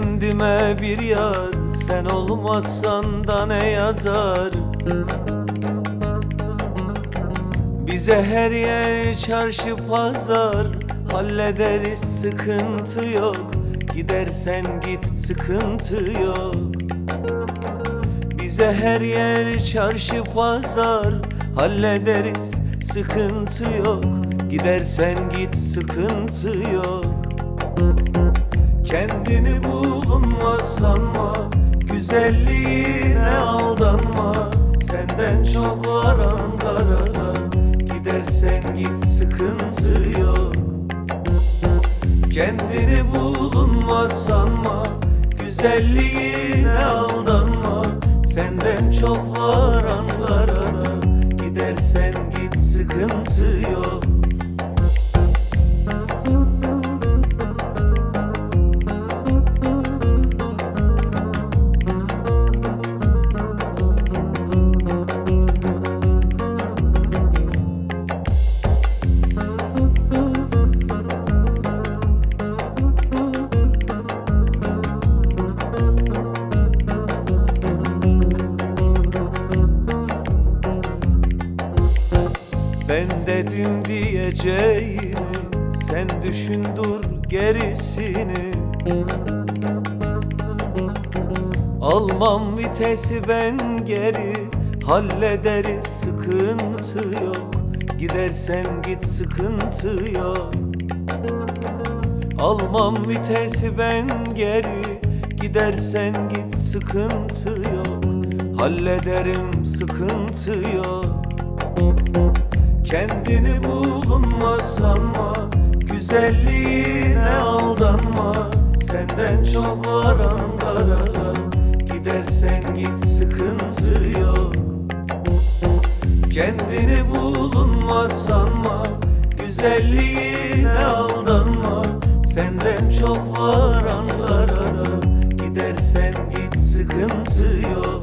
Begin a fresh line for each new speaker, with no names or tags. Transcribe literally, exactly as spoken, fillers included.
Kendime bir yar, sen olmazsan da ne yazar? Bize her yer çarşı pazar, hallederiz sıkıntı yok. Gidersen git sıkıntı yok. Bize her yer çarşı pazar, hallederiz sıkıntı yok. Gidersen git sıkıntı yok. Kendini bulunmaz sanma, güzelliğine aldanma. Senden çok var Ankara'da, gidersen git sıkıntı yok. Kendini bulunmaz sanma, güzelliğine aldanma. Senden çok var Ankara'da, gidersen git sıkıntı yok. Ben dedim diyeceğini, sen düşün dur gerisini. Almam vitesi ben geri, hallederiz sıkıntı yok. Gidersen git sıkıntı yok. Almam vitesi ben geri, gidersen git sıkıntı yok. Hallederim sıkıntı yok. Kendini bulunmaz sanma, güzelliğine aldanma. Senden çok var Ankara'da, gidersen git sıkıntı yok. Kendini bulunmaz sanma, güzelliğine aldanma. Senden çok var Ankara'da, gidersen git sıkıntı yok.